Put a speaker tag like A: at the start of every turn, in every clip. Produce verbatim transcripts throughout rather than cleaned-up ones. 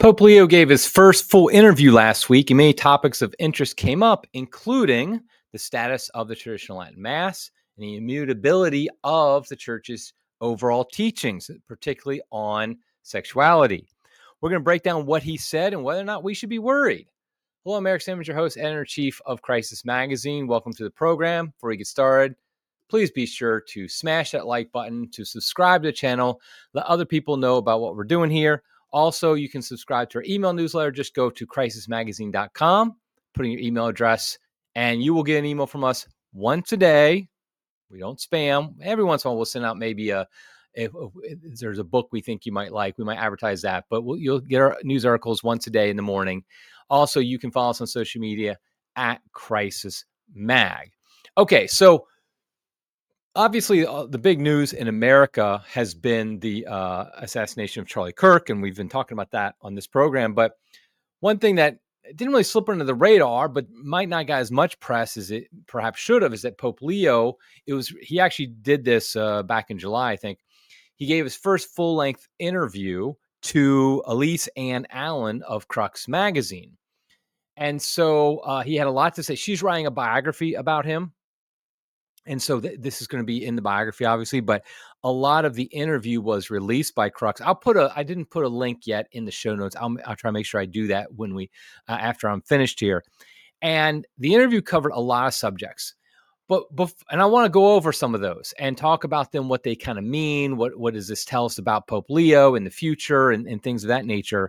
A: Pope Leo gave his first full interview last week, and many topics of interest came up, including the status of the traditional Latin Mass and the immutability of the Church's overall teachings, particularly on sexuality. We're going to break down what he said and whether or not we should be worried. Hello, I'm Eric Simmons, your host, editor-in-chief of Crisis Magazine. Welcome to the program. Before we get started, please be sure to smash that like button, to subscribe to the channel, let other people know about what we're doing here. Also, you can subscribe to our email newsletter. Just go to crisis magazine dot com, put in your email address, and you will get an email from us once a day. We don't spam. Every once in a while, we'll send out maybe a, if, if there's a book we think you might like, we might advertise that, but we'll, you'll get our news articles once a day in the morning. Also, you can follow us on social media at Crisis Mag. Okay, so obviously, uh, the big news in America has been the uh, assassination of Charlie Kirk, and we've been talking about that on this program. But one thing that didn't really slip under the radar, but might not get as much press as it perhaps should have, is that Pope Leo, it was he actually did this uh, back in July, I think. He gave his first full-length interview to Elise Ann Allen of Crux Magazine. And so uh, he had a lot to say. She's writing a biography about him. And so th- this is going to be in the biography, obviously, but a lot of the interview was released by Crux. I'll put a, I didn't put a link yet in the show notes. I'll, I'll try to make sure I do that when we, uh, after I'm finished here. And the interview covered a lot of subjects, but, but and I want to go over some of those and talk about them, what they kind of mean. What, what does this tell us about Pope Leo in the future and, and things of that nature?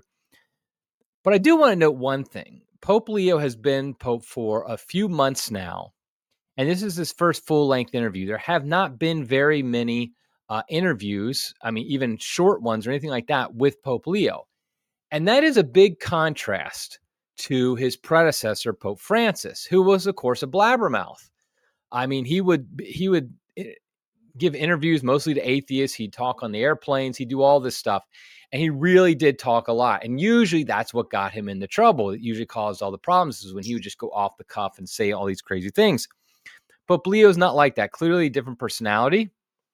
A: But I do want to note one thing. Pope Leo has been Pope for a few months now. And this is his first full-length interview. There have not been very many uh, interviews, I mean, even short ones or anything like that, with Pope Leo. And that is a big contrast to his predecessor, Pope Francis, who was, of course, a blabbermouth. I mean, he would he would give interviews mostly to atheists. He'd talk on the airplanes. He'd do all this stuff. And he really did talk a lot. And usually that's what got him into trouble. It usually caused all the problems, is when he would just go off the cuff and say all these crazy things. But Leo's not like that. Clearly a different personality.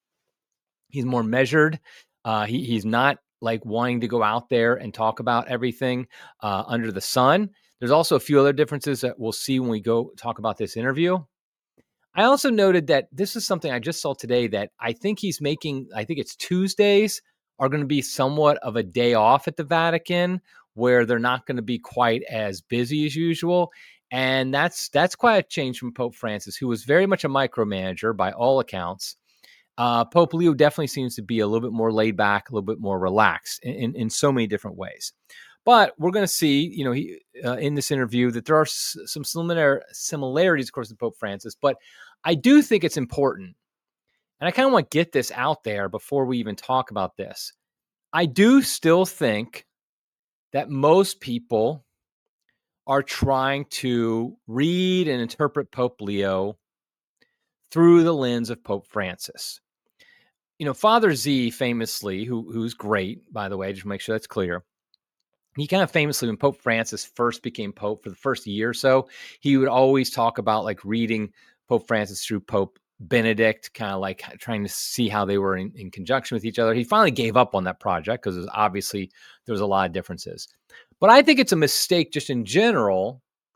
A: He's more measured. Uh, he, he's not like wanting to go out there and talk about everything uh, under the sun. There's also a few other differences that we'll see when we go talk about this interview. I also noted that this is something I just saw today, that I think he's making, I think it's Tuesdays are going to be somewhat of a day off at the Vatican, where they're not going to be quite as busy as usual. And that's that's quite a change from Pope Francis, who was very much a micromanager by all accounts. Uh, Pope Leo definitely seems to be a little bit more laid back, a little bit more relaxed in, in, in so many different ways. But we're going to see, you know, he, uh, in this interview that there are s- some similar similarities, of course, to Pope Francis. But I do think it's important, and I kind of want to get this out there before we even talk about this. I do still think that most people are trying to read and interpret Pope Leo through the lens of Pope Francis. You know, Father Z famously, who who's great, by the way, just to make sure that's clear, he kind of famously, when Pope Francis first became Pope for the first year or so, he would always talk about like reading Pope Francis through Pope Benedict, kind of like trying to see how they were in, in conjunction with each other. He finally gave up on that project because obviously there was a lot of differences. But I think it's a mistake just in general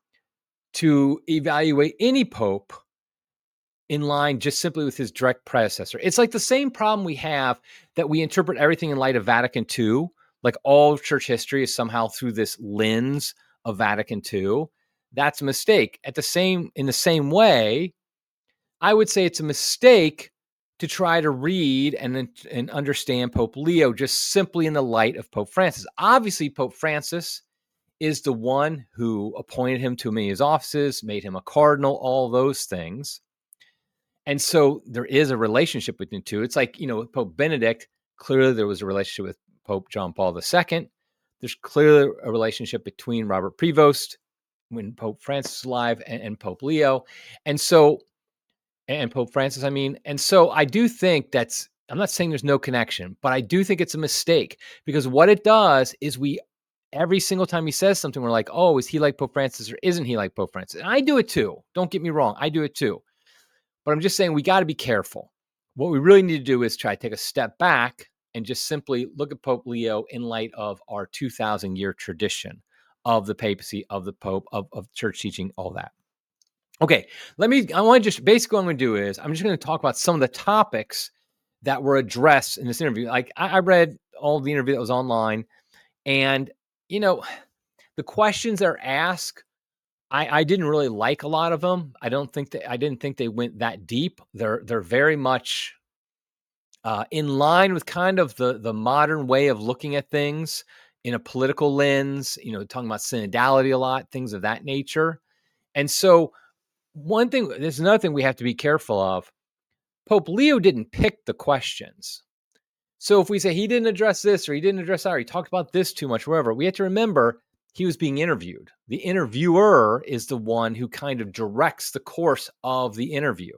A: to evaluate any pope in line just simply with his direct predecessor. It's like the same problem we have that we interpret everything in light of Vatican Two, like all of church history is somehow through this lens of Vatican Two. That's a mistake. At the same, in the same way, I would say it's a mistake to try to read and, and understand Pope Leo just simply in the light of Pope Francis. Obviously, Pope Francis is the one who appointed him to many of his offices, made him a cardinal, all those things. And so there is a relationship between the two. It's like, you know, Pope Benedict, clearly there was a relationship with Pope John Paul the Second. There's clearly a relationship between Robert Prevost, when Pope Francis was alive, and, and Pope Leo. And so, and Pope Francis, I mean, and so I do think that's, I'm not saying there's no connection, but I do think it's a mistake, because what it does is we, every single time he says something, we're like, oh, is he like Pope Francis or isn't he like Pope Francis? And I do it too. Don't get me wrong. I do it too. But I'm just saying we got to be careful. What we really need to do is try to take a step back and just simply look at Pope Leo in light of our two thousand year tradition of the papacy, of the Pope, of, of church teaching, all that. Okay, let me, I want to just, basically what I'm going to do is, I'm just going to talk about some of the topics that were addressed in this interview. Like I, I read all the interview that was online, and, you know, the questions that are asked, I, I didn't really like a lot of them. I don't think that, I didn't think they went that deep. They're, they're very much uh, in line with kind of the, the modern way of looking at things in a political lens, you know, talking about synodality a lot, things of that nature. And so one thing, there's another thing we have to be careful of. Pope Leo didn't pick the questions. So if we say he didn't address this or he didn't address that, or he talked about this too much, whatever, we have to remember he was being interviewed. The interviewer is the one who kind of directs the course of the interview.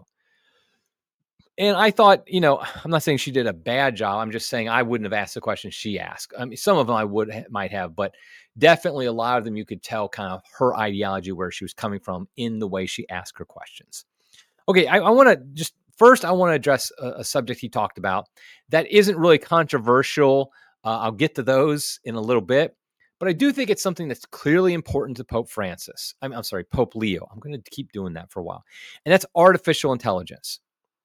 A: And I thought, you know, I'm not saying she did a bad job. I'm just saying I wouldn't have asked the questions she asked. I mean, some of them I would ha- might have, but definitely a lot of them you could tell kind of her ideology, where she was coming from in the way she asked her questions. Okay, I, I want to just first I want to address a, a subject he talked about that isn't really controversial. Uh, I'll get to those in a little bit, but I do think it's something that's clearly important to Pope Francis. I'm, I'm sorry, Pope Leo. I'm going to keep doing that for a while, and that's artificial intelligence.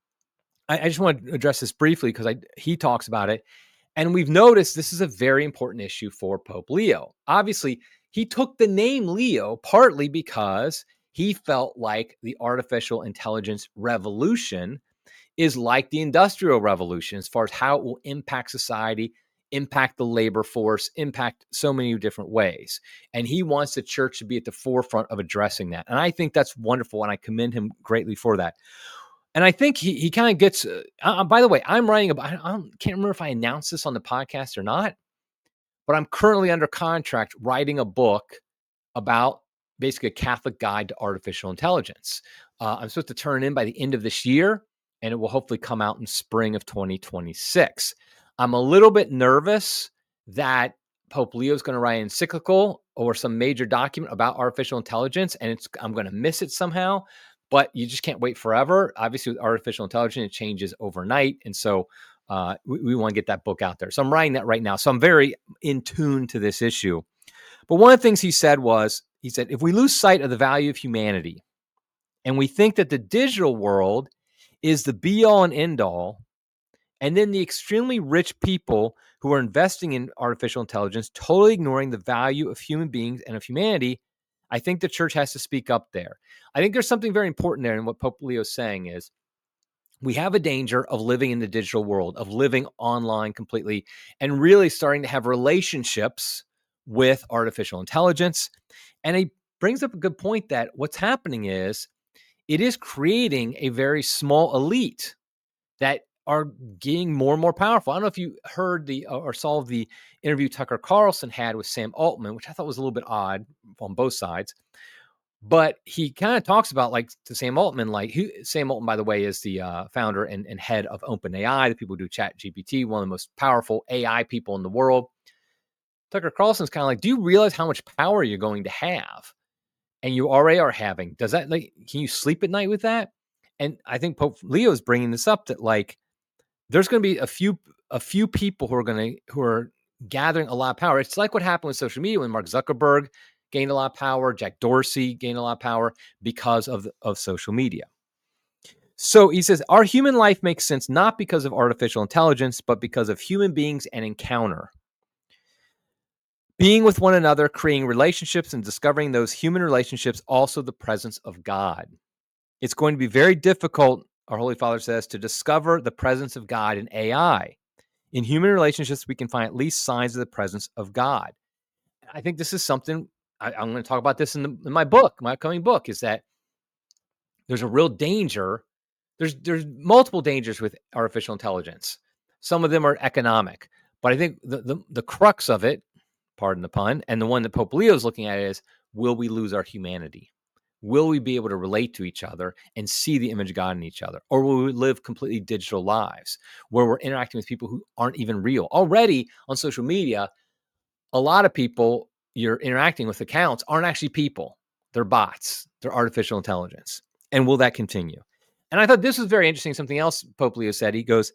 A: I, I just want to address this briefly because I he talks about it, and we've noticed this is a very important issue for Pope Leo. Obviously, he took the name Leo partly because he felt like the artificial intelligence revolution is like the Industrial Revolution as far as how it will impact society, impact the labor force, impact so many different ways. And he wants the church to be at the forefront of addressing that. And I think that's wonderful, and I commend him greatly for that. And I think he he kind of gets, uh, uh, by the way, I'm writing about, I, I can't remember if I announced this on the podcast or not, but I'm currently under contract writing a book about basically a Catholic guide to artificial intelligence. Uh, I'm supposed to turn it in by the end of this year, and it will hopefully come out in spring of twenty twenty-six. I'm a little bit nervous that Pope Leo is going to write an encyclical or some major document about artificial intelligence, and it's I'm going to miss it somehow. But you just can't wait forever. Obviously, with artificial intelligence, it changes overnight, and so uh, we, we want to get that book out there. So I'm writing that right now. So I'm very in tune to this issue. But one of the things he said was, he said, if we lose sight of the value of humanity and we think that the digital world is the be-all and end-all, and then the extremely rich people who are investing in artificial intelligence totally ignoring the value of human beings and of humanity, I think the church has to speak up there. I think there's something very important there, and what Pope Leo is saying is we have a danger of living in the digital world, of living online completely, and really starting to have relationships with artificial intelligence. And he brings up a good point that what's happening is it is creating a very small elite that are getting more and more powerful. I don't know if you heard the or saw the interview Tucker Carlson had with Sam Altman, which I thought was a little bit odd on both sides. But he kind of talks about, like, to Sam Altman, like, who, Sam Altman, by the way, is the uh, founder and, and head of OpenAI, the people who do ChatGPT, one of the most powerful A I people in the world. Tucker Carlson's kind of like, do you realize how much power you're going to have? And you already are having. Does that, like, can you sleep at night with that? And I think Pope Leo is bringing this up that, like, there's going to be a few a few people who are going to who are gathering a lot of power. It's like what happened with social media when Mark Zuckerberg gained a lot of power, Jack Dorsey gained a lot of power because of, of social media. So he says, our human life makes sense not because of artificial intelligence, but because of human beings and encounter. Being with one another, creating relationships, and discovering those human relationships, also the presence of God. It's going to be very difficult, our Holy Father says, to discover the presence of God in A I. In human relationships, we can find at least signs of the presence of God. I think this is something, I, I'm going to talk about this in, the, in my book, my upcoming book, is that there's a real danger. There's, there's multiple dangers with artificial intelligence. Some of them are economic, but I think the, the, the crux of it, pardon the pun, and the one that Pope Leo is looking at is, will we lose our humanity? Will we be able to relate to each other and see the image of God in each other? Or will we live completely digital lives where we're interacting with people who aren't even real? Already on social media, a lot of people you're interacting with accounts aren't actually people. They're bots. They're artificial intelligence. And will that continue? And I thought this was very interesting. Something else Pope Leo said. He goes,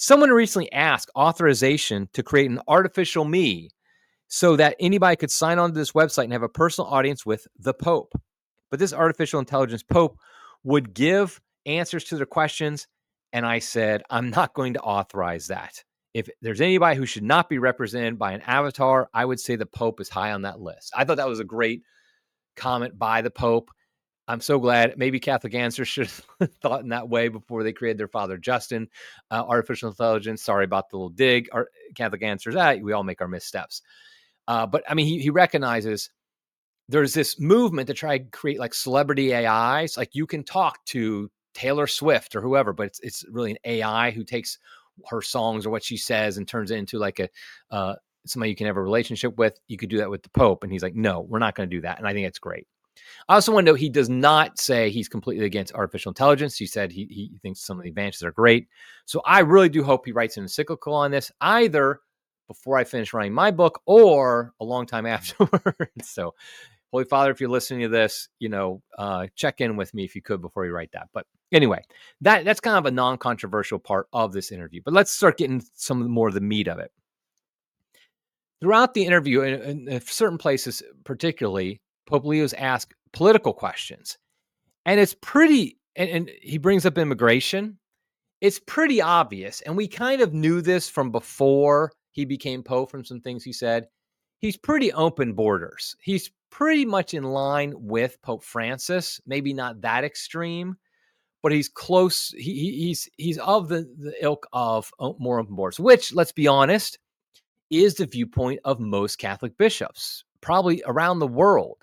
A: Someone recently asked authorization to create an artificial me so that anybody could sign on to this website and have a personal audience with the Pope. But this artificial intelligence Pope would give answers to their questions. And I said, I'm not going to authorize that. If there's anybody who should not be represented by an avatar, I would say the Pope is high on that list. I thought that was a great comment by the Pope. I'm so glad. Maybe Catholic Answers should have thought in that way before they created their Father Justin uh, artificial intelligence. Sorry about the little dig. Our Catholic Answers, ah, we all make our missteps. Uh, but I mean, he, he recognizes there's this movement to try to create like celebrity A Is. Like you can talk to Taylor Swift or whoever, but it's it's really an A I who takes her songs or what she says and turns it into like a uh, somebody you can have a relationship with. You could do that with the Pope. And he's like, no, we're not going to do that. And I think it's great. I also want to note he does not say he's completely against artificial intelligence. He said he, he thinks some of the advances are great. So I really do hope he writes an encyclical on this, either before I finish writing my book or a long time afterwards. So, Holy Father, if you're listening to this, you know, uh, check in with me if you could before you write that. But anyway, that that's kind of a non-controversial part of this interview. But let's start getting some more of the meat of it. Throughout the interview, in, in certain places particularly, Pope Leo's asked political questions. And it's pretty, and, and he brings up immigration. It's pretty obvious. And we kind of knew this from before he became Pope from some things he said. He's pretty open borders. He's pretty much in line with Pope Francis, maybe not that extreme, but he's close. He, he's he's of the, the ilk of more open borders, which, let's be honest, is the viewpoint of most Catholic bishops, probably around the world.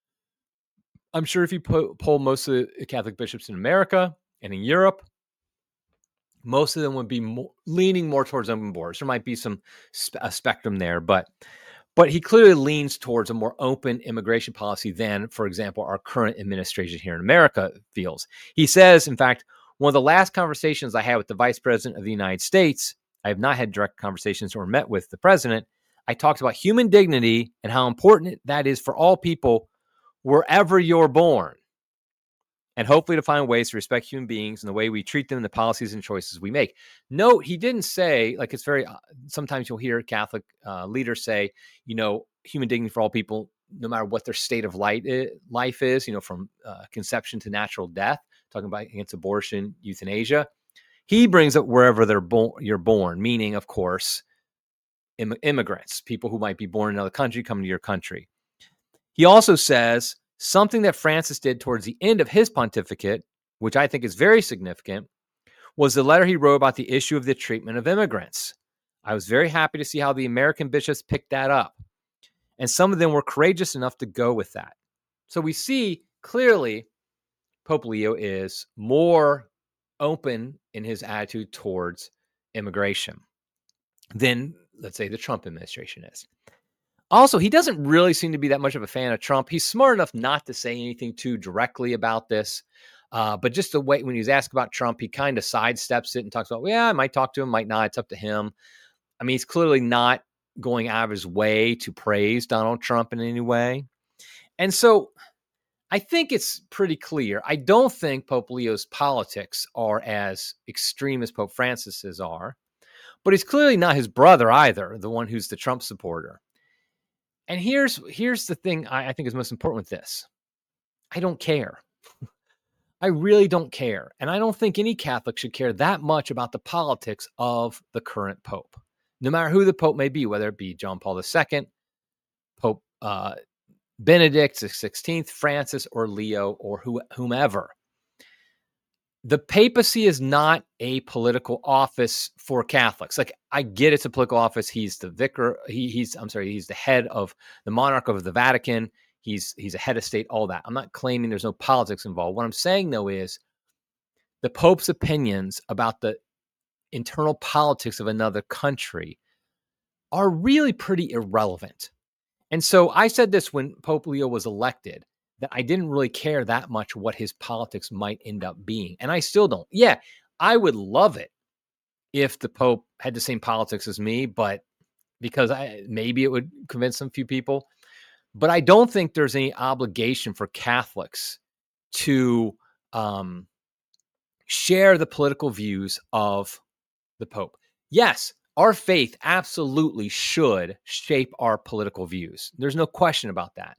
A: I'm sure if you po- poll most of the Catholic bishops in America and in Europe, most of them would be more, leaning more towards open borders. There might be some sp- a spectrum there, but but he clearly leans towards a more open immigration policy than, for example, our current administration here in America feels. He says, in fact, one of the last conversations I had with the Vice President of the United States, I have not had direct conversations or met with the president. I talked about human dignity and how important that is for all people wherever you're born, and hopefully to find ways to respect human beings and the way we treat them and the policies and choices we make. Note, he didn't say, like it's very, sometimes you'll hear Catholic uh, leaders say, you know, human dignity for all people, no matter what their state of light, life is, you know, from uh, conception to natural death, talking about against abortion, euthanasia. He brings up wherever they're born, you're born, meaning, of course, Im- immigrants, people who might be born in another country, coming to your country. He also says something that Francis did towards the end of his pontificate, which I think is very significant, was the letter he wrote about the issue of the treatment of immigrants. I was very happy to see how the American bishops picked that up. And some of them were courageous enough to go with that. So we see clearly Pope Leo is more open in his attitude towards immigration than, let's say, the Trump administration is. Also, he doesn't really seem to be that much of a fan of Trump. He's smart enough not to say anything too directly about this. Uh, but just the way when he was asked about Trump, he kind of sidesteps it and talks about, well, yeah, I might talk to him, might not. It's up to him. I mean, he's clearly not going out of his way to praise Donald Trump in any way. And so I think it's pretty clear. I don't think Pope Leo's politics are as extreme as Pope Francis's are, but he's clearly not his brother either, the one who's the Trump supporter. And here's here's the thing I, I think is most important with this. I don't care. I really don't care. And I don't think any Catholic should care that much about the politics of the current Pope, no matter who the Pope may be, whether it be John Paul the Second, Pope uh, Benedict the sixteenth, Francis, or Leo, or who, whomever. The papacy is not a political office for Catholics. Like, I get it's a political office. He's the vicar. He, he's, I'm sorry, he's the head of the monarch of the Vatican. He's, he's a head of state, all that. I'm not claiming there's no politics involved. What I'm saying, though, is the Pope's opinions about the internal politics of another country are really pretty irrelevant. And so I said this when Pope Leo was elected, that I didn't really care that much what his politics might end up being. And I still don't. Yeah, I would love it if the Pope had the same politics as me, but because I maybe it would convince some few people. But I don't think there's any obligation for Catholics to um, share the political views of the Pope. Yes, our faith absolutely should shape our political views. There's no question about that.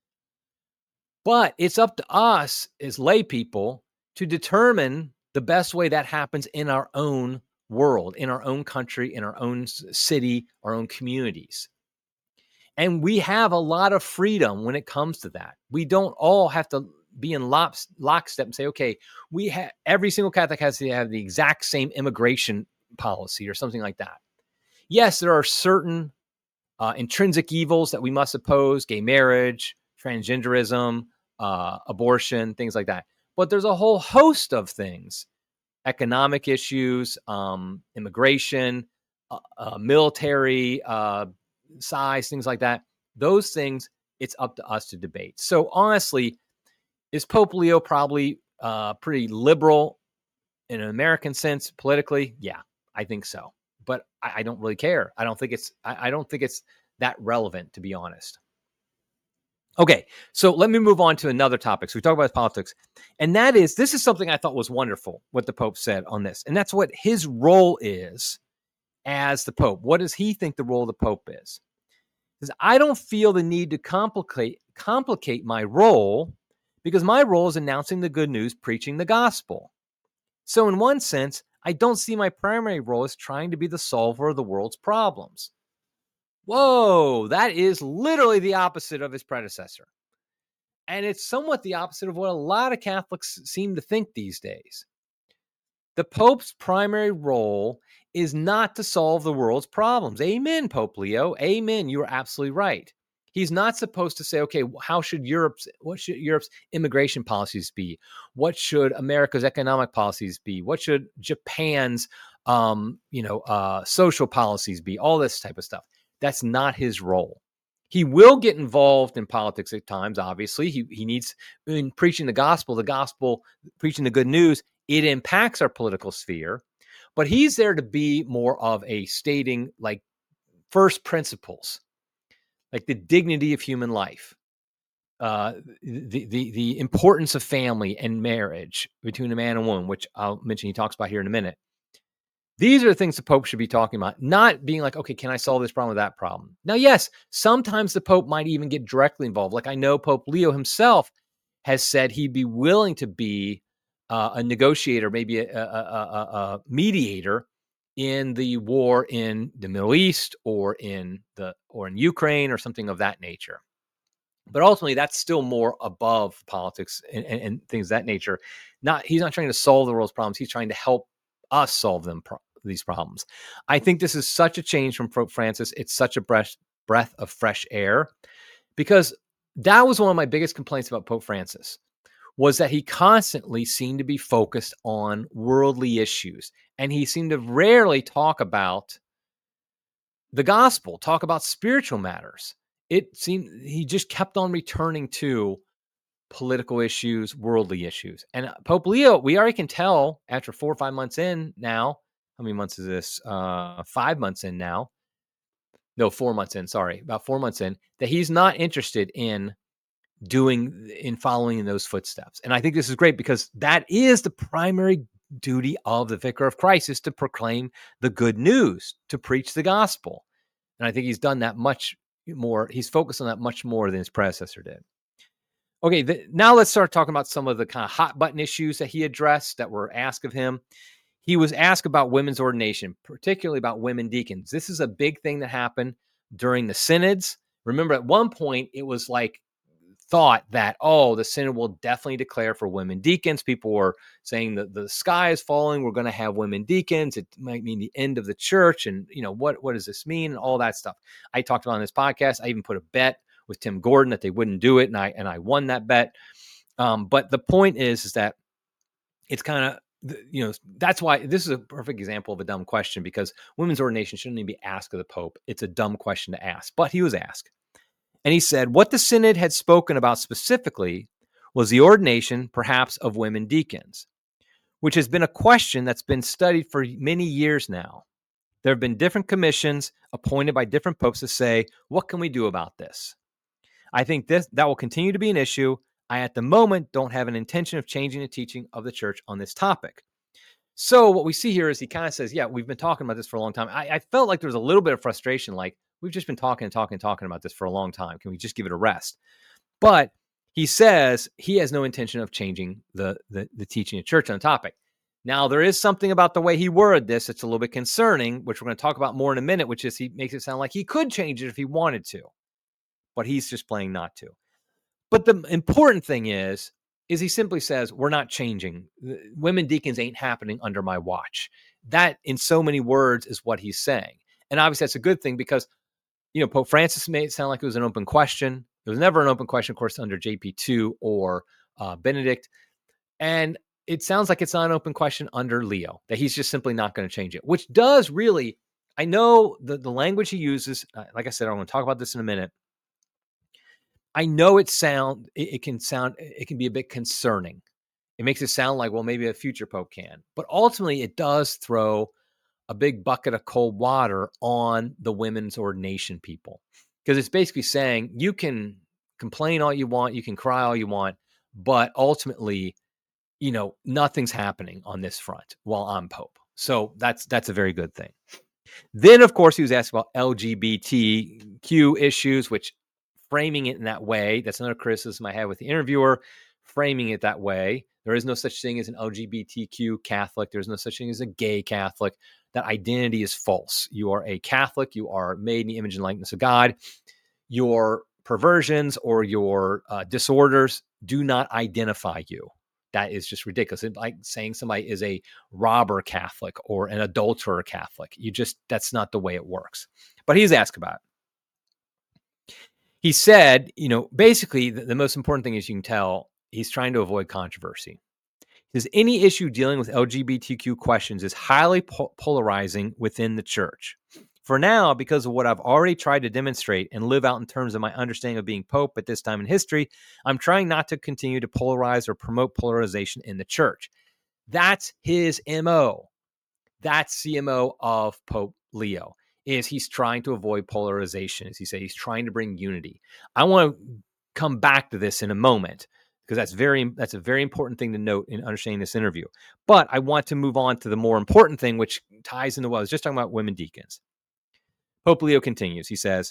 A: But it's up to us as lay people to determine the best way that happens in our own world, in our own country, in our own city, our own communities. And we have a lot of freedom when it comes to that. We don't all have to be in lockstep and say, okay, we have every single Catholic has to have the exact same immigration policy or something like that. Yes, there are certain uh, intrinsic evils that we must oppose: gay marriage, transgenderism, uh, abortion, things like that. But there's a whole host of things: economic issues, um, immigration, uh, uh, military uh, size, things like that. Those things, it's up to us to debate. So honestly, is Pope Leo probably uh, pretty liberal in an American sense politically? Yeah, I think so. But I, I don't really care. I don't think it's. I, I don't think it's that relevant, to be honest. Okay, so let me move on to another topic. So we talk about politics, and that is, this is something I thought was wonderful, what the Pope said on this, and that's what his role is as the Pope. What does he think the role of the Pope is? Because I don't feel the need to complicate complicate my role, because my role is announcing the good news, preaching the gospel. So in one sense, I don't see my primary role as trying to be the solver of the world's problems. Whoa, that is literally the opposite of his predecessor. And it's somewhat the opposite of what a lot of Catholics seem to think these days. The Pope's primary role is not to solve the world's problems. Amen, Pope Leo. Amen. You are absolutely right. He's not supposed to say, okay, how should Europe's, what should Europe's immigration policies be? What should America's economic policies be? What should Japan's, um, you know, uh, social policies be? All this type of stuff. That's not his role. He will get involved in politics at times, obviously. He, he needs, in preaching the gospel, the gospel, preaching the good news, it impacts our political sphere. But he's there to be more of a stating, like, first principles, like the dignity of human life, uh, the, the, the importance of family and marriage between a man and woman, which I'll mention he talks about here in a minute. These are the things the Pope should be talking about, not being like, okay, can I solve this problem or that problem? Now, yes, sometimes the Pope might even get directly involved. Like I know Pope Leo himself has said he'd be willing to be uh, a negotiator, maybe a, a, a, a mediator in the war in the Middle East or in the or in Ukraine or something of that nature. But ultimately, that's still more above politics and, and, and things of that nature. Not he's not trying to solve the world's problems. He's trying to help us solve them pro- these problems. I think this is such a change from Pope Francis. It's such a breath breath of fresh air, because that was one of my biggest complaints about Pope Francis, was that he constantly seemed to be focused on worldly issues, and he seemed to rarely talk about the gospel, talk about spiritual matters. It seemed he just kept on returning to political issues, worldly issues. And Pope Leo, we already can tell after four or five months in now, how many months is this? Uh, five months in now. No, four months in, sorry, about four months in, that he's not interested in doing, in following in those footsteps. And I think this is great, because that is the primary duty of the Vicar of Christ, is to proclaim the good news, to preach the gospel. And I think he's done that much more. He's focused on that much more than his predecessor did. Okay, the, now let's start talking about some of the kind of hot button issues that he addressed that were asked of him. He was asked about women's ordination, particularly about women deacons. This is a big thing that happened during the synods. Remember, at one point, it was like thought that, oh, the synod will definitely declare for women deacons. People were saying that the sky is falling. We're going to have women deacons. It might mean the end of the church. And, you know, what, what does this mean? And all that stuff. I talked about on this podcast. I even put a bet with Tim Gordon that they wouldn't do it. And I, and I won that bet. Um, but the point is, is that it's kind of, you know, that's why this is a perfect example of a dumb question, because women's ordination shouldn't even be asked of the Pope. It's a dumb question to ask, but he was asked. And he said what the synod had spoken about specifically was the ordination, perhaps, of women deacons, which has been a question that's been studied for many years now. There have been different commissions appointed by different popes to say, what can we do about this? I think this that will continue to be an issue. I, at the moment, don't have an intention of changing the teaching of the church on this topic. So what we see here is he kind of says, yeah, we've been talking about this for a long time. I, I felt like there was a little bit of frustration, like we've just been talking and talking and talking about this for a long time. Can we just give it a rest? But he says he has no intention of changing the, the, the teaching of church on the topic. Now, there is something about the way he worded this that's a little bit concerning, which we're going to talk about more in a minute, which is he makes it sound like he could change it if he wanted to, but he's just playing not to. But the important thing is, is he simply says, we're not changing. Women deacons ain't happening under my watch. That, in so many words, is what he's saying. And obviously, that's a good thing because, you know, Pope Francis made it sound like it was an open question. It was never an open question, of course, under J P two or uh, Benedict. And it sounds like it's not an open question under Leo, that he's just simply not going to change it, which does really, I know the, the language he uses, uh, like I said, I'm going to talk about this in a minute. I know it sound, it, it can sound, it can be a bit concerning. It makes it sound like, well, maybe a future Pope can, but ultimately it does throw a big bucket of cold water on the women's ordination people. Because it's basically saying you can complain all you want, you can cry all you want, but ultimately, you know, nothing's happening on this front while I'm Pope. So that's that's a very good thing. Then, of course, he was asked about L G B T Q issues, which framing it in that way, that's another criticism I have with the interviewer, framing it that way. There is no such thing as an L G B T Q Catholic. There's no such thing as a gay Catholic. That identity is false. You are a Catholic. You are made in the image and likeness of God. Your perversions or your uh, disorders do not identify you. That is just ridiculous. It's like saying somebody is a robber Catholic or an adulterer Catholic. You just, that's not the way it works. But he's asked about it. He said, you know, basically the, the most important thing is you can tell he's trying to avoid controversy. He says any issue dealing with L G B T Q questions is highly po- polarizing within the church. For now, because of what I've already tried to demonstrate and live out in terms of my understanding of being Pope at this time in history, I'm trying not to continue to polarize or promote polarization in the church. That's his M O. That's the M O of Pope Leo, is he's trying to avoid polarization. As he said, he's trying to bring unity. I want to come back to this in a moment because that's very that's a very important thing to note in understanding this interview. But I want to move on to the more important thing, which ties into what I was just talking about, women deacons. Pope Leo continues. He says,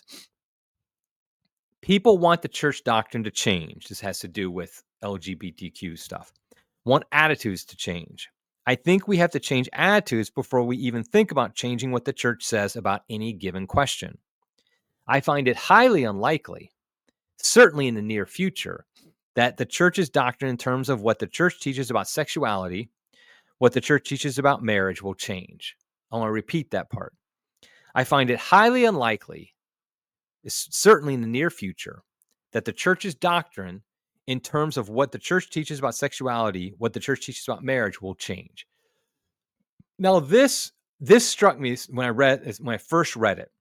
A: people want the church doctrine to change. This has to do with L G B T Q stuff. Want attitudes to change. I think we have to change attitudes before we even think about changing what the church says about any given question. I find it highly unlikely, certainly in the near future, that the church's doctrine in terms of what the church teaches about sexuality, what the church teaches about marriage will change. I want to repeat that part. I find it highly unlikely, certainly in the near future, that the church's doctrine in terms of what the church teaches about sexuality, what the church teaches about marriage will change. Now, this this struck me when I read when I first read it,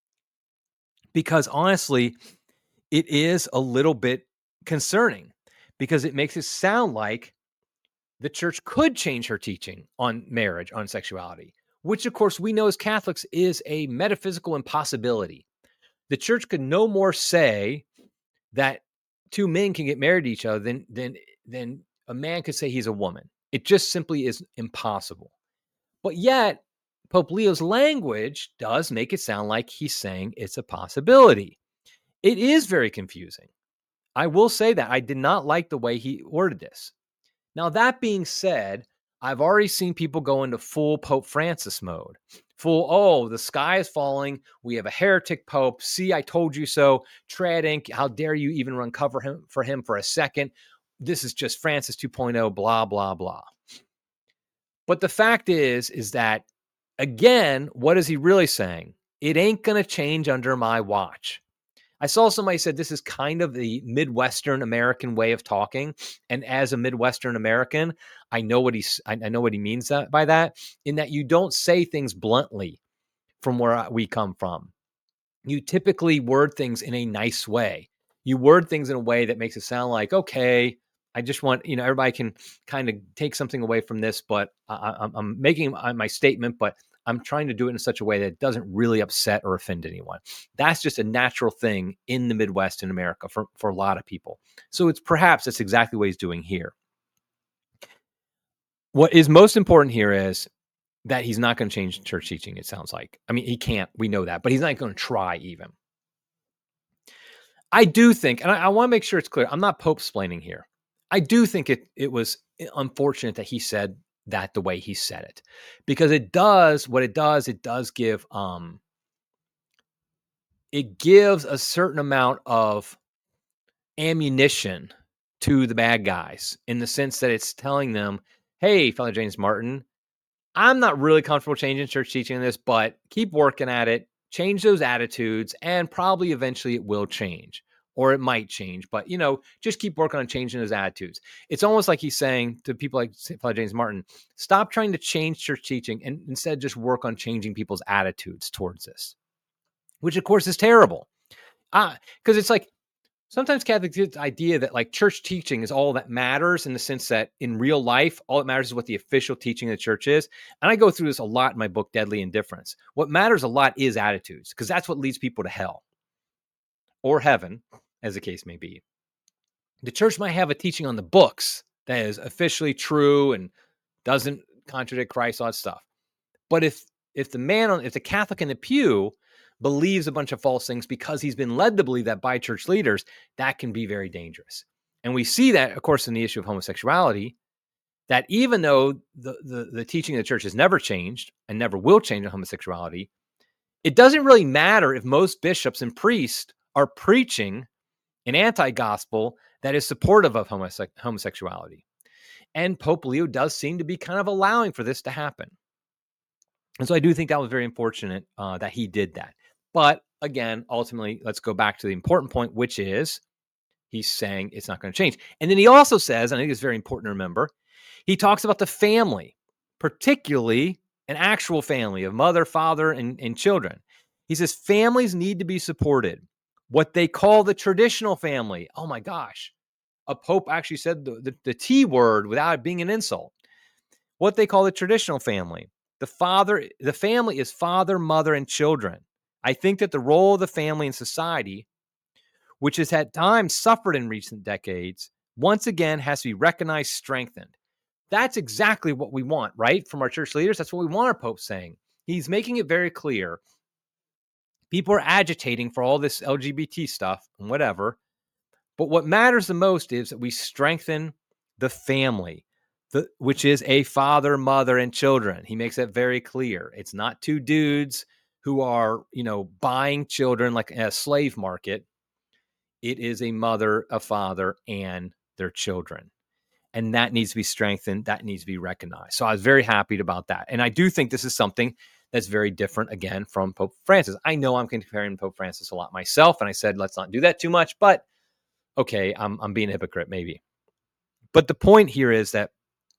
A: because honestly, it is a little bit concerning because it makes it sound like the church could change her teaching on marriage, on sexuality, which, of course, we know as Catholics is a metaphysical impossibility. The church could no more say that two men can get married to each other than, than, than a man could say he's a woman. It just simply is impossible. But yet, Pope Leo's language does make it sound like he's saying it's a possibility. It is very confusing. I will say that. I did not like the way he worded this. Now, that being said, I've already seen people go into full Pope Francis mode. Full, oh, the sky is falling. We have a heretic pope. See, I told you so. Tread ink. How dare you even run cover him, for him for a second? This is just Francis two point oh, blah, blah, blah. But the fact is, is that, again, what is he really saying? It ain't going to change under my watch. I saw somebody said this is kind of the Midwestern American way of talking. And as a Midwestern American, I know what he's, I know what he means that, by that, in that you don't say things bluntly from where we come from. You typically word things in a nice way. You word things in a way that makes it sound like, okay, I just want, you know, everybody can kind of take something away from this, but I, I'm making my statement, but I'm trying to do it in such a way that it doesn't really upset or offend anyone. That's just a natural thing in the Midwest in America for, for a lot of people. So it's perhaps that's exactly what he's doing here. What is most important here is that he's not going to change church teaching, it sounds like. I mean, he can't. We know that. But he's not going to try even. I do think, and I, I want to make sure it's clear, I'm not Pope-splaining here. I do think it it was unfortunate that he said that the way he said it. Because it does, what it does, it does give, um, it gives a certain amount of ammunition to the bad guys in the sense that it's telling them, hey, Father James Martin, I'm not really comfortable changing church teaching in this, but keep working at it, change those attitudes, and probably eventually it will change, or it might change. But, you know, just keep working on changing those attitudes. It's almost like he's saying to people like Father James Martin, stop trying to change church teaching and instead just work on changing people's attitudes towards this, which, of course, is terrible. Because uh, it's like, sometimes Catholics get the idea that like church teaching is all that matters in the sense that in real life, all that matters is what the official teaching of the church is. And I go through this a lot in my book, Deadly Indifference. What matters a lot is attitudes, because that's what leads people to hell or heaven, as the case may be. The church might have a teaching on the books that is officially true and doesn't contradict Christ, all that stuff. But if if the man on if the Catholic in the pew believes a bunch of false things because he's been led to believe that by church leaders, that can be very dangerous. And we see that, of course, in the issue of homosexuality, that even though the, the, the teaching of the church has never changed and never will change on homosexuality, it doesn't really matter if most bishops and priests are preaching an anti-gospel that is supportive of homose- homosexuality. And Pope Leo does seem to be kind of allowing for this to happen. And so I do think that was very unfortunate uh, that he did that. But again, ultimately, let's go back to the important point, which is he's saying it's not going to change. And then he also says, and I think it's very important to remember, he talks about the family, particularly an actual family of mother, father, and, and children. He says families need to be supported. What they call the traditional family. Oh my gosh. A pope actually said the, the, the T word without it being an insult. What they call the traditional family. The father, the family is father, mother, and children. I think that the role of the family in society, which has at times suffered in recent decades, once again has to be recognized, strengthened. That's exactly what we want, right? From our church leaders. That's what we want our Pope saying. He's making it very clear. People are agitating for all this L G B T stuff and whatever. But what matters the most is that we strengthen the family, the, which is a father, mother, and children. He makes that very clear. It's not two dudes who are, you know, buying children like a slave market. It is a mother, a father, and their children. And that needs to be strengthened. That needs to be recognized. So I was very happy about that. And I do think this is something that's very different, again, from Pope Francis. I know I'm comparing Pope Francis a lot myself, and I said, let's not do that too much. But okay, I'm, I'm being a hypocrite, maybe. But the point here is that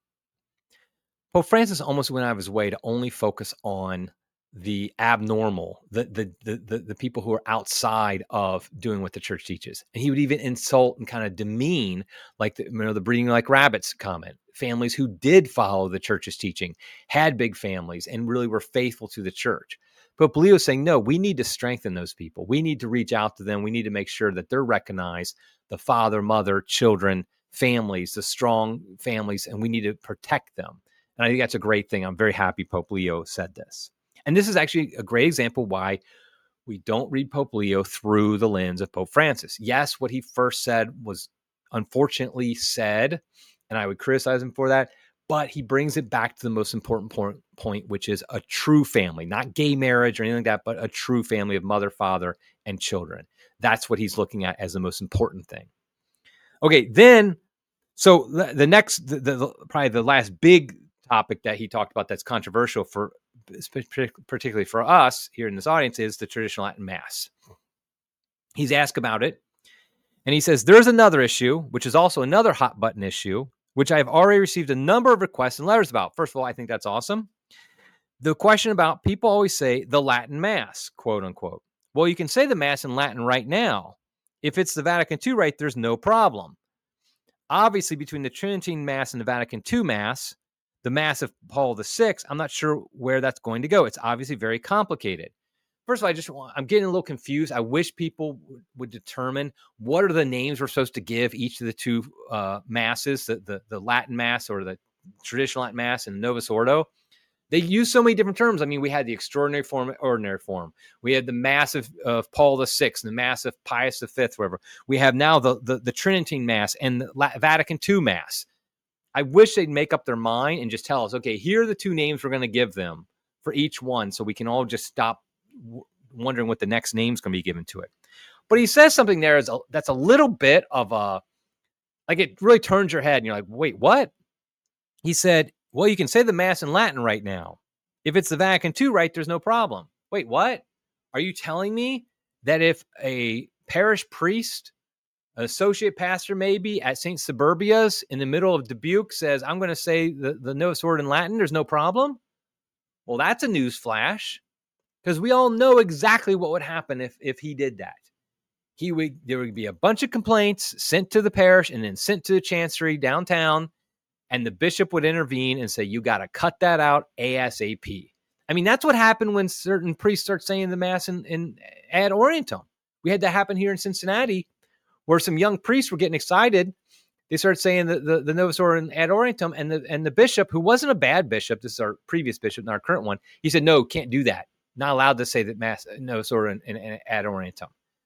A: Pope Francis almost went out of his way to only focus on the abnormal, the, the the the the people who are outside of doing what the church teaches. And he would even insult and kind of demean, like the, you know, the breeding like rabbits comment, families who did follow the church's teaching, had big families, and really were faithful to the church. Pope Leo is saying, no, we need to strengthen those people. We need to reach out to them. We need to make sure that they're recognized, the father, mother, children, families, the strong families, and we need to protect them. And I think that's a great thing. I'm very happy Pope Leo said this. And this is actually a great example why we don't read Pope Leo through the lens of Pope Francis. Yes, what he first said was unfortunately said, and I would criticize him for that, but he brings it back to the most important point, point, which is a true family, not gay marriage or anything like that, but a true family of mother, father, and children. That's what he's looking at as the most important thing. Okay, then, so the, the next, the, the probably the last big topic that he talked about that's controversial for particularly for us here in this audience is the traditional Latin Mass. He's asked about it, and he says, there's another issue, which is also another hot button issue, which I have already received a number of requests and letters about. First of all, I think that's awesome. The question about people always say the Latin Mass, quote unquote. Well, you can say the Mass in Latin right now. If it's the Vatican two rite, there's no problem. Obviously, between the Tridentine Mass and the Vatican two Mass, the Mass of Paul the Sixth, I'm not sure where that's going to go. It's obviously very complicated. First of all, I just want, I'm getting a little confused. I wish people would, would determine what are the names we're supposed to give each of the two uh, masses, the, the the Latin Mass or the traditional Latin Mass and Novus Ordo, they use so many different terms. I mean, we had the extraordinary form, ordinary form. We had the Mass of, of Paul the Sixth, and the Mass of Pius the Fifth, whatever. We have now the, the, the Tridentine Mass and the Vatican Two Mass. I wish they'd make up their mind and just tell us, okay, here are the two names we're going to give them for each one, so we can all just stop w- wondering what the next name's going to be given to it. But he says something there is a, that's a little bit of a, like it really turns your head, and you're like, wait, what? He said, well, you can say the Mass in Latin right now. If it's the Vatican Two rite, there's no problem. Wait, what? Are you telling me that if a parish priest, an associate pastor maybe at Saint Suburbia's in the middle of Dubuque says, I'm going to say the, the Novus Ordo in Latin, there's no problem? Well, that's a news flash, because we all know exactly what would happen if, if he did that. He would, there would be a bunch of complaints sent to the parish and then sent to the chancery downtown, and the bishop would intervene and say, you got to cut that out ASAP. I mean, that's what happened when certain priests start saying the Mass in, in ad orientem. We had that happen here in Cincinnati, where some young priests were getting excited. They started saying the, the, the Novus Ordo in ad orientem, and the, and the bishop, who wasn't a bad bishop, this is our previous bishop, not our current one, he said, no, can't do that. Not allowed to say that Mass Novus Ordo in, in, in ad orientem.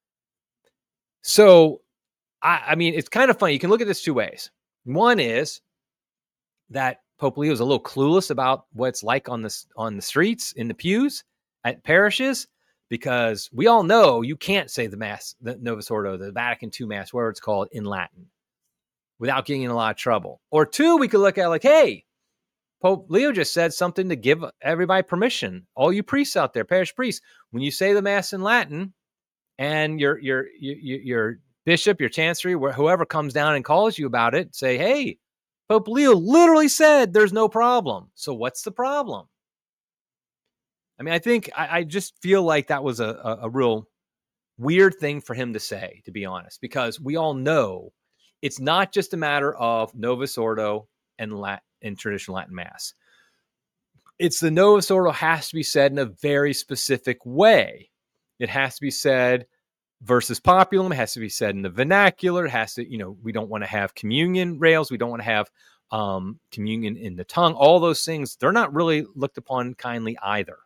A: So, I, I mean, it's kind of funny. You can look at this two ways. One is that Pope Leo is a little clueless about what it's like on the, on the streets, in the pews, at parishes, because we all know you can't say the Mass, the Novus Ordo, the Vatican Two Mass, whatever it's called, in Latin, without getting in a lot of trouble. Or two, we could look at like, hey, Pope Leo just said something to give everybody permission. All you priests out there, parish priests, when you say the Mass in Latin, and your your your, your bishop, your chancery, whoever comes down and calls you about it, say, hey, Pope Leo literally said there's no problem. So what's the problem? I mean, I think I, I just feel like that was a, a, a real weird thing for him to say, to be honest, because we all know it's not just a matter of Novus Ordo and Latin, and traditional Latin Mass. It's the Novus Ordo has to be said in a very specific way. It has to be said versus populum. It has to be said in the vernacular. It has to, you know, we don't want to have communion rails. We don't want to have um, communion in the tongue. All those things, they're not really looked upon kindly either.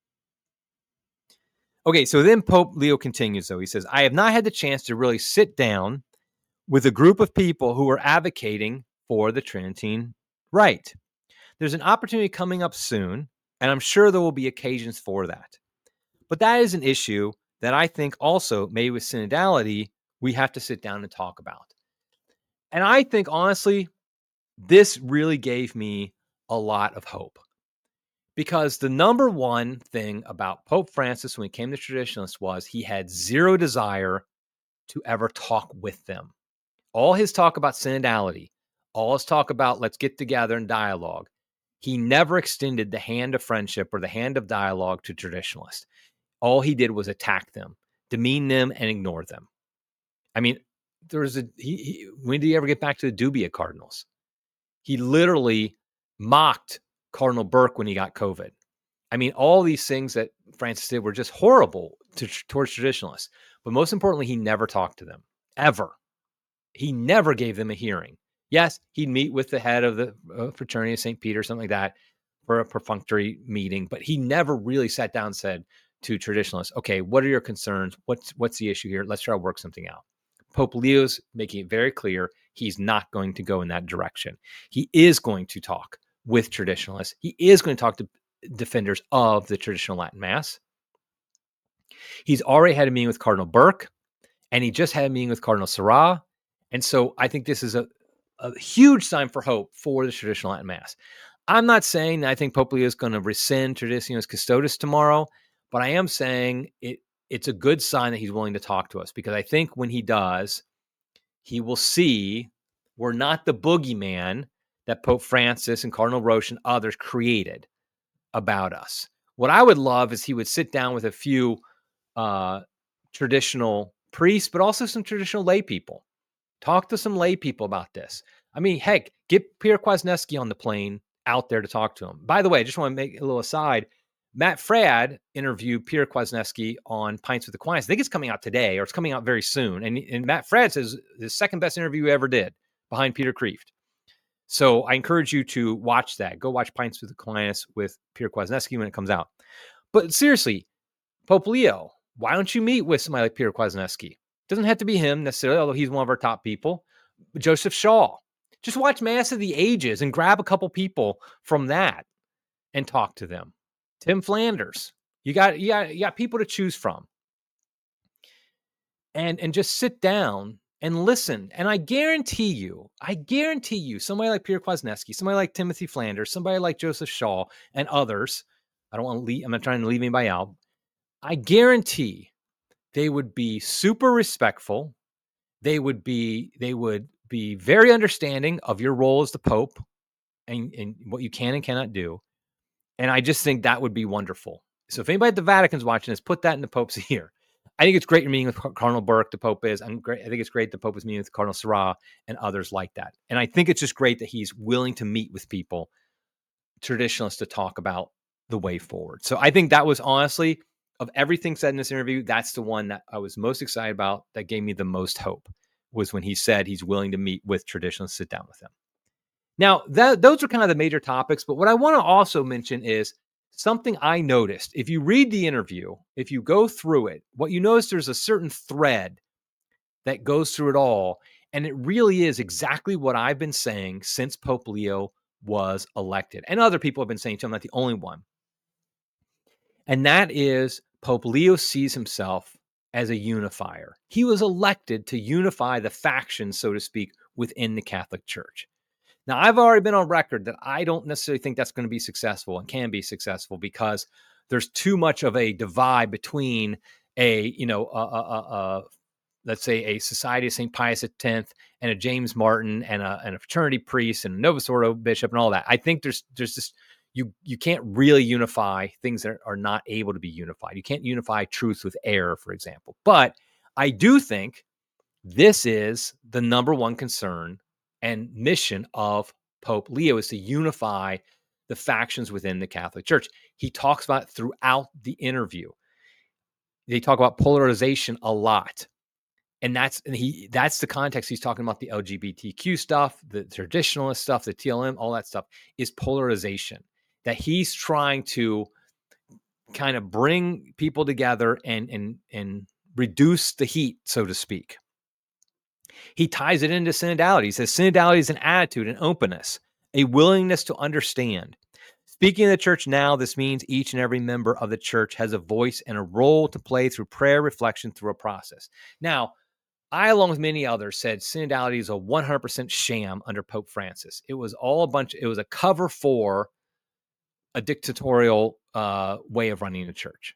A: Okay, so then Pope Leo continues, though. He says, I have not had the chance to really sit down with a group of people who are advocating for the Tridentine rite. There's an opportunity coming up soon, and I'm sure there will be occasions for that. But that is an issue that I think also, maybe with synodality, we have to sit down and talk about. And I think, honestly, this really gave me a lot of hope. Because the number one thing about Pope Francis when he came to traditionalists was he had zero desire to ever talk with them. All his talk about synodality, all his talk about let's get together and dialogue, he never extended the hand of friendship or the hand of dialogue to traditionalists. All he did was attack them, demean them, and ignore them. I mean, there was a, he, he, when did he ever get back to the Dubia Cardinals? He literally mocked Cardinal Burke when he got COVID. I mean, all these things that Francis did were just horrible to, towards traditionalists. But most importantly, he never talked to them, ever. He never gave them a hearing. Yes, he'd meet with the head of the uh, fraternity of Saint Peter, something like that, for a perfunctory meeting. But he never really sat down and said to traditionalists, okay, what are your concerns? What's, what's the issue here? Let's try to work something out. Pope Leo's making it very clear he's not going to go in that direction. He is going to talk with traditionalists. He is going to talk to defenders of the traditional Latin Mass. He's already had a meeting with Cardinal Burke, and he just had a meeting with Cardinal Sarah. And so I think this is a, a huge sign for hope for the traditional Latin Mass. I'm not saying that I think Pope Leo is going to rescind Traditionis Custodes tomorrow, but I am saying it. It's a good sign that he's willing to talk to us, because I think when he does, he will see we're not the boogeyman that Pope Francis and Cardinal Roche and others created about us. What I would love is he would sit down with a few uh, traditional priests, but also some traditional lay people. Talk to some lay people about this. I mean, heck, get Pierre Kwasniewski on the plane out there to talk to him. By the way, I just want to make a little aside. Matt Fradd interviewed Pierre Kwasniewski on Pints with Aquinas. I think it's coming out today, or it's coming out very soon. And, and Matt Fradd says the second best interview he ever did, behind Peter Kreeft. So I encourage you to watch that. Go watch Pints with Aquinas with Peter Kwasniewski when it comes out. But seriously, Pope Leo, why don't you meet with somebody like Peter Kwasniewski? Doesn't have to be him necessarily, although he's one of our top people. Joseph Shaw. Just watch Mass of the Ages and grab a couple people from that and talk to them. Tim Flanders. You got, you got, you got people to choose from. And, and just sit down and listen. And I guarantee you, I guarantee you, somebody like Peter Kwasniewski, somebody like Timothy Flanders, somebody like Joseph Shaw, and others, I don't want to leave, I'm not trying to leave anybody out. I guarantee they would be super respectful. They would be, they would be very understanding of your role as the Pope and, and what you can and cannot do. And I just think that would be wonderful. So if anybody at the Vatican's watching this, put that in the Pope's ear. I think it's great you're meeting with Cardinal Burke, the Pope is. I'm great. I think it's great the Pope is meeting with Cardinal Sarah and others like that. And I think it's just great that he's willing to meet with people, traditionalists, to talk about the way forward. So I think that was honestly, of everything said in this interview, that's the one that I was most excited about, that gave me the most hope, was when he said he's willing to meet with traditionalists, sit down with them. Now, that, those are kind of the major topics, but what I want to also mention is something I noticed. If you read the interview, if you go through it, what you notice, there's a certain thread that goes through it all, and it really is exactly what I've been saying since Pope Leo was elected. And other people have been saying too, I'm not the only one. And that is, Pope Leo sees himself as a unifier. He was elected to unify the factions, so to speak, within the Catholic Church. Now, I've already been on record that I don't necessarily think that's going to be successful and can be successful, because there's too much of a divide between a, you know, a, a, a, a let's say a Society of Saint Pius X and a James Martin and a, and a fraternity priest and a Novus Ordo bishop and all that. I think there's there's just, you you can't really unify things that are not able to be unified. You can't unify truth with error, for example. But I do think this is the number one concern and mission of Pope Leo, is to unify the factions within the Catholic Church. He talks about it throughout the interview. They talk about polarization a lot. And that's and he that's the context he's talking about. The L G B T Q stuff, the traditionalist stuff, the T L M, all that stuff is polarization. That he's trying to kind of bring people together and and and reduce the heat, so to speak. He ties it into synodality. He says synodality is an attitude, an openness, a willingness to understand. Speaking of the church now, this means each and every member of the church has a voice and a role to play through prayer, reflection, through a process. Now, I, along with many others, said synodality is a one hundred percent sham under Pope Francis. It was all a bunch, it was a cover for a dictatorial uh, way of running the church.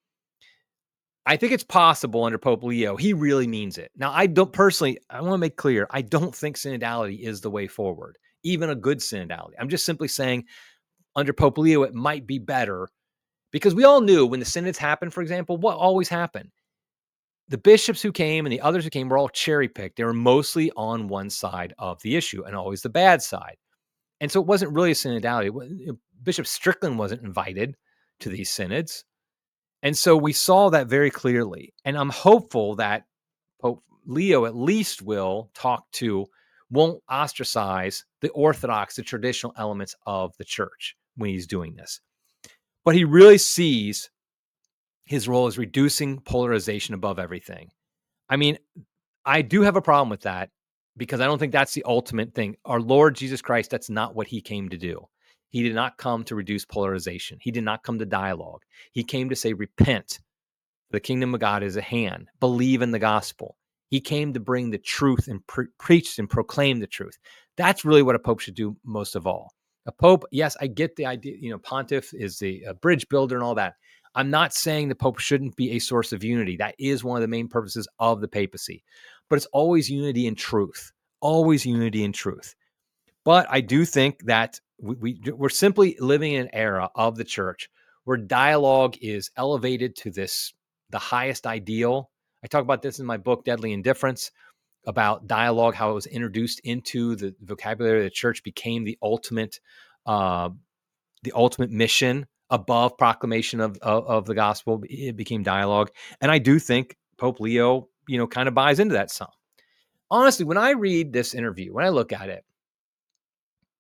A: I think it's possible under Pope Leo. He really means it. Now, I don't personally, I want to make clear, I don't think synodality is the way forward, even a good synodality. I'm just simply saying under Pope Leo, it might be better, because we all knew when the synods happened, for example, what always happened. The bishops who came and the others who came were all cherry-picked. They were mostly on one side of the issue, and always the bad side. And so it wasn't really a synodality. Bishop Strickland wasn't invited to these synods. And so we saw that very clearly. And I'm hopeful that Pope Leo at least will talk to, won't ostracize the orthodox, the traditional elements of the church when he's doing this. But he really sees his role as reducing polarization above everything. I mean, I do have a problem with that, because I don't think that's the ultimate thing. Our Lord Jesus Christ, that's not what he came to do. He did not come to reduce polarization. He did not come to dialogue. He came to say, repent. The kingdom of God is at hand. Believe in the gospel. He came to bring the truth and pre- preach and proclaim the truth. That's really what a pope should do most of all. A pope, yes, I get the idea, you know, pontiff is the a bridge builder and all that. I'm not saying the pope shouldn't be a source of unity. That is one of the main purposes of the papacy. But it's always unity in truth. Always unity in truth. But I do think that we, we, we're simply living in an era of the church where dialogue is elevated to this, the highest ideal. I talk about this in my book, Deadly Indifference, about dialogue, how it was introduced into the vocabulary of the church, became the ultimate, uh, the ultimate mission above proclamation of, of, of the gospel. It became dialogue. And I do think Pope Leo, you know, kind of buys into that some. Honestly, when I read this interview, when I look at it,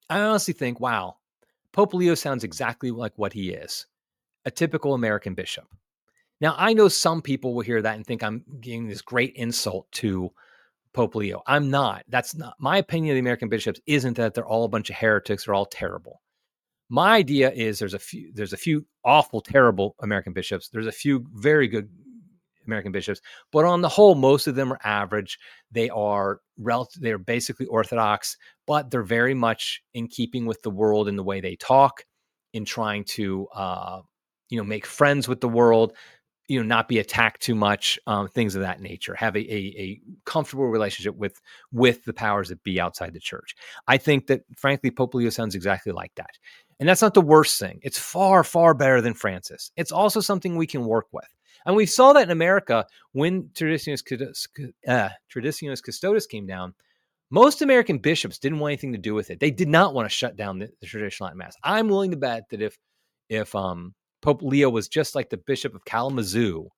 A: I honestly think, wow, Pope Leo sounds exactly like what he is, a typical American bishop. Now, I know some people will hear that and think I'm giving this great insult to Pope Leo. I'm not. That's not my opinion of the American bishops. Isn't that they're all a bunch of heretics, they're all terrible. My idea is there's a few there's a few awful, terrible American bishops. There's a few very good American bishops, but on the whole, most of them are average. They are relative. They're basically Orthodox, but they're very much in keeping with the world in the way they talk, in trying to uh, you know make friends with the world, you know, not be attacked too much, um, things of that nature, have a, a, a comfortable relationship with, with the powers that be outside the church. I think that, frankly, Pope Leo sounds exactly like that. And that's not the worst thing. It's far, far better than Francis. It's also something we can work with. And we saw that in America when Traditionis, uh, Traditionis Custodes came down. Most American bishops didn't want anything to do with it. They did not want to shut down the, the traditional Latin Mass. I'm willing to bet that if, if, um, Pope Leo was just like the Bishop of Kalamazoo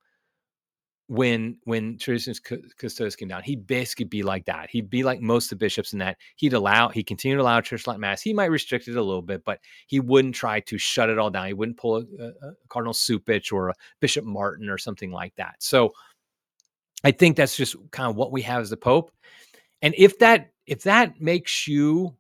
A: when when Traditionis Custodes came down. He'd basically be like that. He'd be like most of the bishops in that he'd allow, he continued to allow Church Latin Mass. He might restrict it a little bit, but he wouldn't try to shut it all down. He wouldn't pull a, a Cardinal Cupich or a Bishop Martin or something like that. So I think that's just kind of what we have as the Pope. And if that if that makes you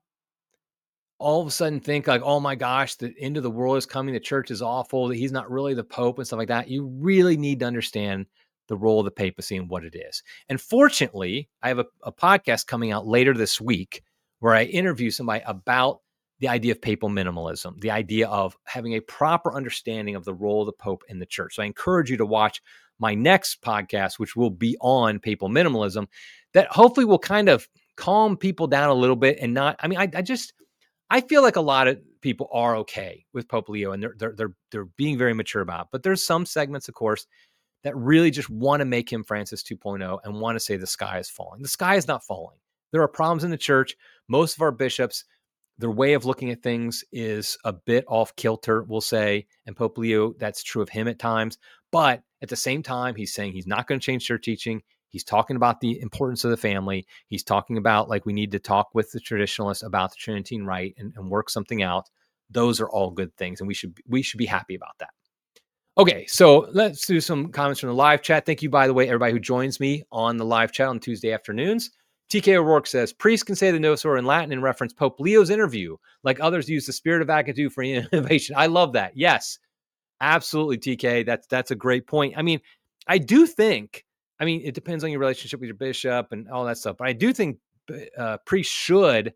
A: all of a sudden think like, oh my gosh, the end of the world is coming, the church is awful, that he's not really the Pope and stuff like that, you really need to understand the role of the papacy and what it is. And fortunately, I have a, a podcast coming out later this week where I interview somebody about the idea of papal minimalism, the idea of having a proper understanding of the role of the Pope in the church. So I encourage you to watch my next podcast, which will be on papal minimalism, that hopefully will kind of calm people down a little bit and not, I mean, I, I just, I feel like a lot of people are okay with Pope Leo and they're, they're, they're, they're being very mature about it. But there's some segments, of course, that really just want to make him Francis two point oh and want to say the sky is falling. The sky is not falling. There are problems in the church. Most of our bishops, their way of looking at things is a bit off kilter, we'll say. And Pope Leo, that's true of him at times. But at the same time, he's saying he's not going to change church teaching. He's talking about the importance of the family. He's talking about like we need to talk with the traditionalists about the Tridentine Rite and, and work something out. Those are all good things, and we should we should be happy about that. Okay, so let's do some comments from the live chat. Thank you, by the way, everybody who joins me on the live chat on Tuesday afternoons. T K O'Rourke says, priests can say the Novus Ordo in Latin in reference Pope Leo's interview, like others use the spirit of Vatican two for innovation. I love that. Yes, absolutely, T K. That's, that's a great point. I mean, I do think, I mean, it depends on your relationship with your bishop and all that stuff, but I do think uh, priests should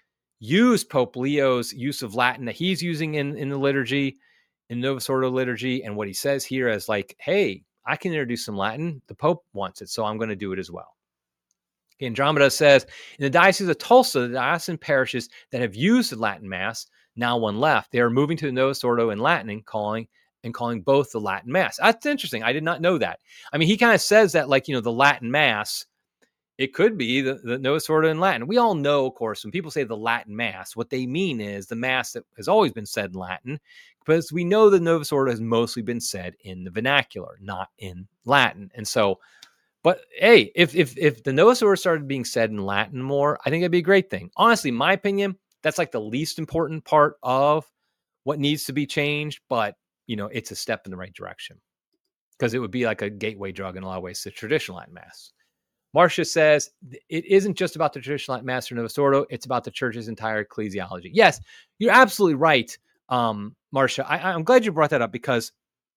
A: use Pope Leo's use of Latin that he's using in, in the liturgy, in Novus Ordo liturgy, and what he says here as like, hey, I can introduce some Latin. The Pope wants it, so I'm going to do it as well. Okay, Andromeda says, in the Diocese of Tulsa, the diocesan parishes that have used the Latin Mass, now one left, they are moving to the Novus Ordo in Latin and calling and calling both the Latin Mass. That's interesting. I did not know that. I mean, he kind of says that like, you know, the Latin Mass, it could be the, the Novus Ordo in Latin. We all know, of course, when people say the Latin Mass, what they mean is the Mass that has always been said in Latin, because we know the Novus Ordo has mostly been said in the vernacular, not in Latin. And so, but hey, if if if the Novus Ordo started being said in Latin more, I think that'd be a great thing. Honestly, my opinion, that's like the least important part of what needs to be changed, but you know, it's a step in the right direction because it would be like a gateway drug in a lot of ways to traditional Latin Mass. Marcia says, it isn't just about the traditional Latin Mass or Novus Ordo, it's about the church's entire ecclesiology. Yes, you're absolutely right, um, Marcia. I, I'm glad you brought that up because,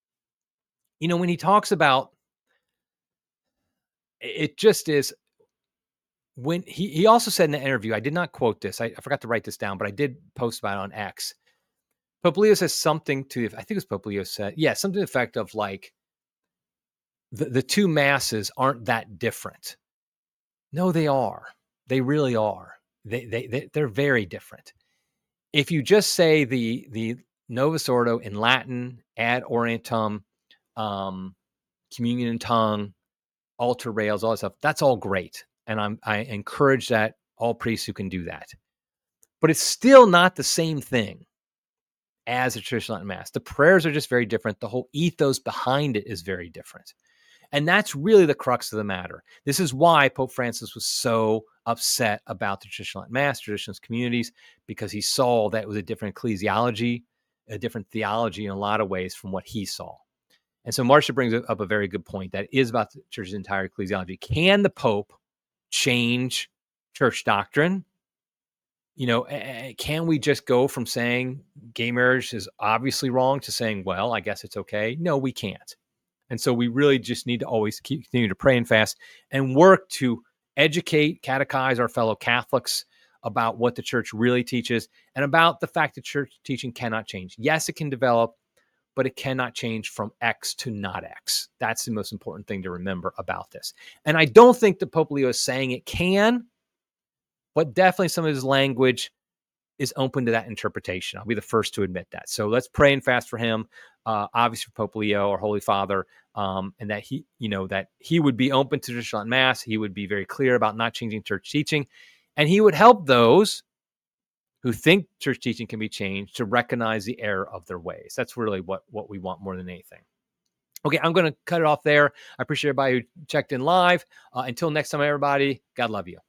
A: you know, when he talks about, it just is, when he, he also said in the interview, I did not quote this, I, I forgot to write this down, but I did post about it on X. Pope Leo says something to, I think it was Pope Leo said, yeah, something to the effect of like, the, the two masses aren't that different. No, they are. They really are. They, they, they, they're very different. If you just say the, the Novus Ordo in Latin, ad orientem, um, communion in tongue, altar rails, all that stuff, that's all great. And I'm, I encourage that all priests who can do that. But it's still not the same thing as a traditional Latin Mass. The prayers are just very different. The whole ethos behind it is very different. And that's really the crux of the matter. This is why Pope Francis was so upset about the traditional Latin Mass, traditionalist communities, because he saw that it was a different ecclesiology, a different theology in a lot of ways from what he saw. And so Marcia brings up a very good point that is about the church's entire ecclesiology. Can the Pope change church doctrine? You know, can we just go from saying gay marriage is obviously wrong to saying, well, I guess it's okay? No, we can't. And so we really just need to always keep, continue to pray and fast and work to educate, catechize our fellow Catholics about what the church really teaches and about the fact that church teaching cannot change. Yes, it can develop, but it cannot change from X to not X. That's the most important thing to remember about this. And I don't think that Pope Leo is saying it can, but definitely some of his language is open to that interpretation. I'll be the first to admit that. So let's pray and fast for him, uh, obviously for Pope Leo, our Holy Father, um, and that he, you know, that he would be open to traditional Mass. He would be very clear about not changing church teaching, and he would help those who think church teaching can be changed to recognize the error of their ways. That's really what, what we want more than anything. Okay, I'm going to cut it off there. I appreciate everybody who checked in live. Uh, until next time, everybody, God love you.